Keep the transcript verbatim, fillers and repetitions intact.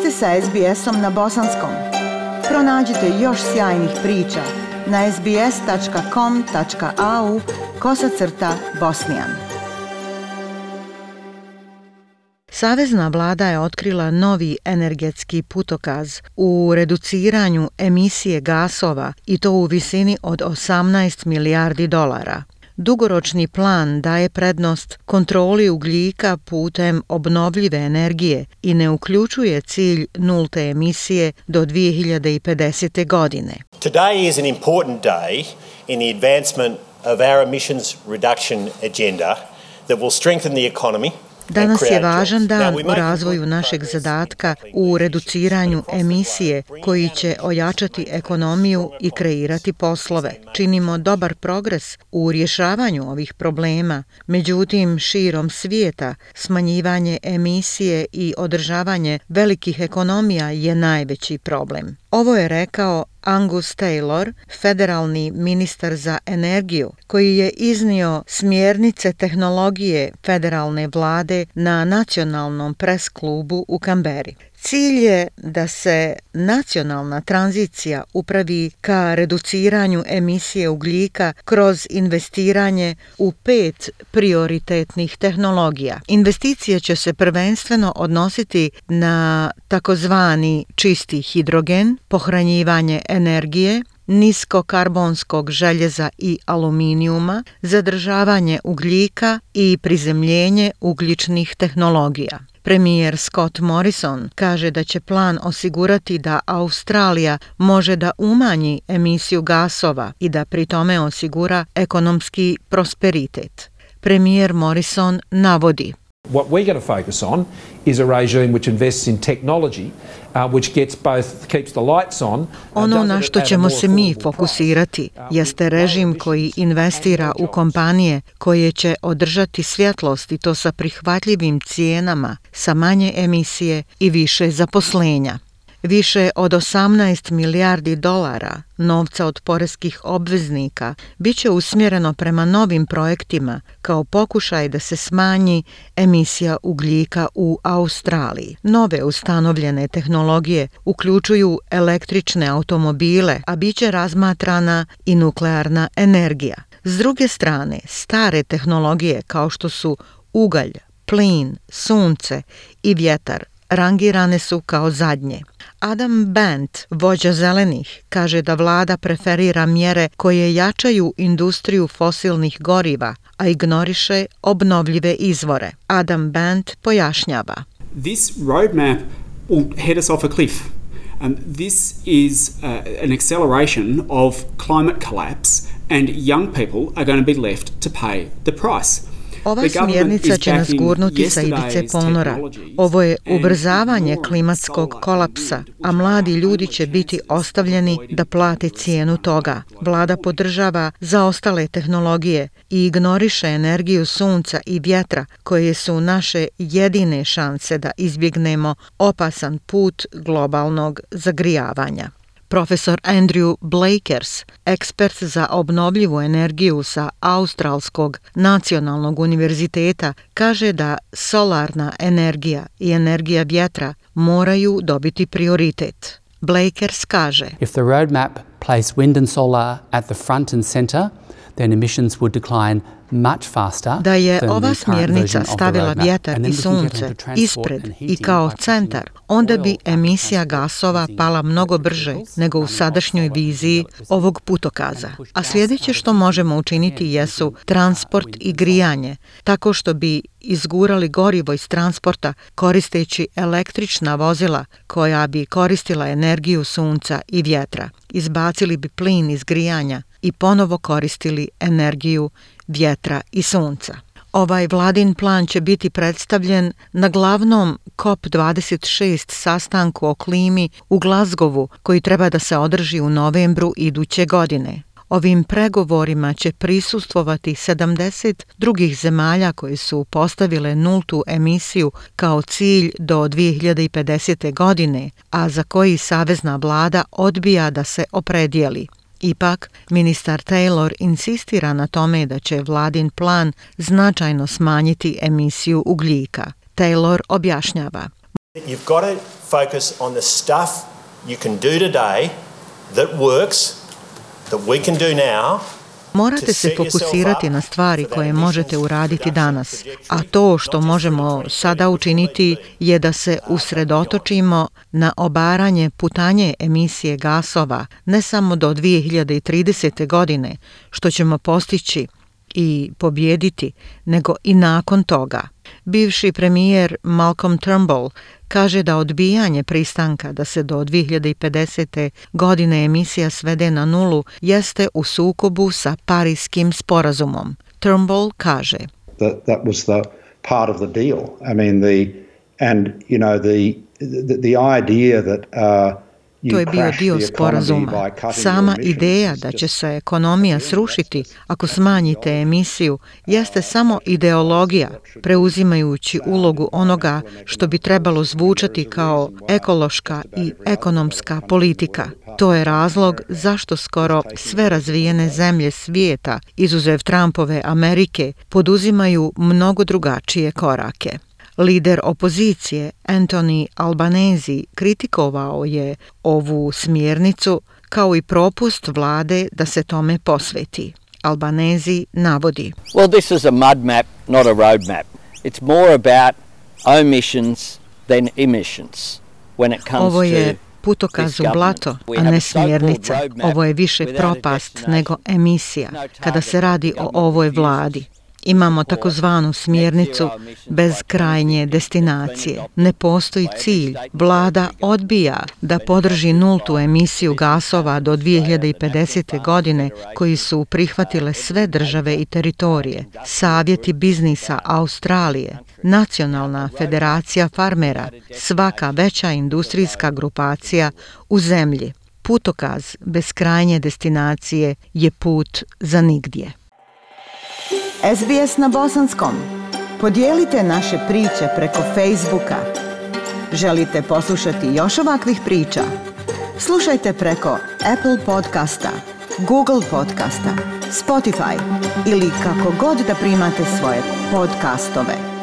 ste sa es be esom na bosanskom. Pronađite još sjajnih priča na es be es tačka com tačka a u kosacrta bosnijan. Savezna vlada je otkrila novi energetski putokaz u reduciranju emisije gasova i to u visini od osamnaest milijardi dolara. Dugoročni plan daje prednost kontroli ugljika putem obnovljive energije i ne uključuje cilj nulte emisije do dvije hiljade pedesete. godine. Today is an important day in the advancement of our emissions reduction agenda that will strengthen the economy. Danas je važan dan u razvoju našeg zadatka u reduciranju emisije koji će ojačati ekonomiju i kreirati poslove. Činimo dobar progres u rješavanju ovih problema, međutim širom svijeta smanjivanje emisije i održavanje velikih ekonomija je najveći problem. Ovo je rekao Angus Taylor, federalni ministar za energiju, koji je iznio smjernice tehnologije federalne vlade na nacionalnom pres klubu u Kamberi. Cilj je da se nacionalna tranzicija upravi ka reduciranju emisije ugljika kroz investiranje u pet prioritetnih tehnologija. Investicije će se prvenstveno odnositi na takozvani čisti hidrogen, pohranjivanje energije, niskokarbonskog željeza i aluminijuma, zadržavanje ugljika i prizemljenje ugljičnih tehnologija. Premijer Scott Morrison kaže da će plan osigurati da Australija može da umanji emisiju gasova i da pri tome osigura ekonomski prosperitet. Premijer Morrison navodi: What we're going to focus on is a regime which invests in technology, uh, which gets both keeps the lights on. Ono na što ćemo se mi fokusirati jeste režim koji investira u kompanije koje će održati svjetlost i to sa prihvatljivim cijenama, sa manje emisije i više zaposlenja. Više od osamnaest milijardi dolara novca od poreskih obveznika bit će usmjereno prema novim projektima kao pokušaj da se smanji emisija ugljika u Australiji. Nove ustanovljene tehnologije uključuju električne automobile, a bit će razmatrana i nuklearna energija. S druge strane, stare tehnologije kao što su ugalj, plin, sunce i vjetar rangirane su kao zadnje. Adam Bent, vođa zelenih, kaže da vlada preferira mjere koje jačaju industriju fosilnih goriva, a ignoriše obnovljive izvore. Adam Bent pojašnjava: This roadmap will head us off a cliff. Um, this is uh, an acceleration of climate collapse and young people are going to be left to pay the price. Ova smjernica će nas gurnuti sa ivice ponora. Ovo je ubrzavanje klimatskog kolapsa, a mladi ljudi će biti ostavljeni da plate cijenu toga. Vlada podržava zaostale tehnologije i ignoriše energiju sunca i vjetra koje su naše jedine šanse da izbjegnemo opasan put globalnog zagrijavanja. Profesor Andrew Blakers, ekspert za obnovljivu energiju sa Australskog nacionalnog univerziteta, kaže da solarna energija i energija vjetra moraju dobiti prioritet. Blakers kaže: If the roadmap place wind and solar at the front and center, then emissions would decline much faster. Da je ova smjernica stavila vjetar i sunce ispred i kao centar, onda bi emisija gasova pala mnogo brže nego u sadašnjoj viziji ovog putokaza. A sljedeće što možemo učiniti jesu transport i grijanje, tako što bi izgurali gorivo iz transporta koristeći električna vozila koja bi koristila energiju sunca i vjetra. Izbacili bi plin iz grijanja i ponovo koristili energiju vjetra i sunca. Ovaj vladin plan će biti predstavljen na glavnom COP dvadeset šest sastanku o klimi u Glasgowu koji treba da se održi u novembru iduće godine. Ovim pregovorima će prisustvovati sedamdeset drugih zemalja koje su postavile nultu emisiju kao cilj do dvije hiljade pedesete. godine, a za koji savezna vlada odbija da se opredijeli. Ipak, ministar Taylor insistira na tome da će vladin plan značajno smanjiti emisiju ugljika. Taylor objašnjava: You've got to focus on the stuff you can do today that works, that we can do now. Morate se fokusirati na stvari koje možete uraditi danas, a to što možemo sada učiniti je da se usredotočimo na obaranje putanje emisije gasova ne samo do dvije hiljade tridesete. godine, što ćemo postići i pobijediti, nego i nakon toga. Bivši premijer Malcolm Turnbull kaže da odbijanje pristanka da se do dvije hiljade pedesete. godine emisija svede na nulu jeste u sukobu sa Parijskim sporazumom. Turnbull kaže: That, that was the part of the deal. I mean, the and you know the the, the idea that uh, To je bio dio sporazuma. Sama ideja da će se ekonomija srušiti ako smanjite emisiju jeste samo ideologija, preuzimajući ulogu onoga što bi trebalo zvučati kao ekološka i ekonomska politika. To je razlog zašto skoro sve razvijene zemlje svijeta, izuzev Trumpove Amerike, poduzimaju mnogo drugačije korake. Lider opozicije Anthony Albanese kritikovao je ovu smjernicu kao i propust vlade da se tome posveti. Albanese navodi: Well, this is a mud map, not a road map. It's more about omissions than emissions when it comes Ovo je to putokaz u blato, a ne smjernica. Ovo je više propast nego emisija kada se radi o ovoj vladi. Imamo takozvanu smjernicu bez krajnje destinacije. Ne postoji cilj. Vlada odbija da podrži nultu emisiju gasova do dvije hiljade pedesete. godine koji su prihvatile sve države i teritorije. Savjeti biznisa Australije, Nacionalna federacija farmera, svaka veća industrijska grupacija u zemlji. Putokaz bez krajnje destinacije je put za nigdje. S B S na bosanskom. Podijelite naše priče preko Facebooka. Želite poslušati još ovakvih priča? Slušajte preko Apple podcasta, Google podcasta, Spotify ili kako god da primate svoje podcastove.